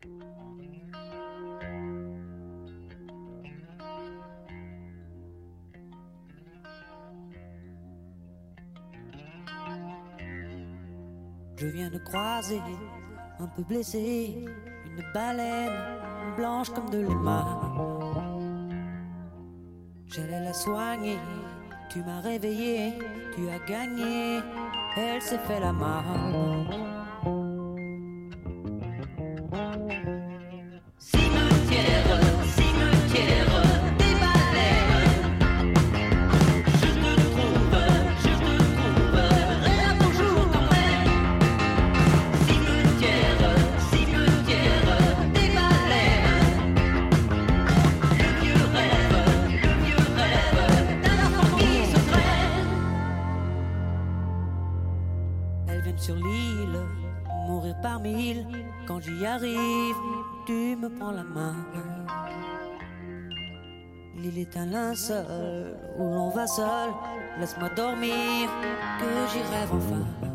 Je viens de croiser, un peu blessé, une baleine blanche comme de l'émail. J'allais la soigner, tu m'as réveillé, tu as gagné, elle s'est fait la malle. Cimetière, cimetière, des baleines. Je te trouverai là toujours quand même. Cimetière, cimetière, des baleines. Le vieux rêve d'un enfant qui se traîne. Elles viennent sur l'île, mourir par mille. Quand j'y arrive, tu me prends la main. L'île est un linceul où l'on va seul. Laisse-moi dormir, que j'y rêve enfin.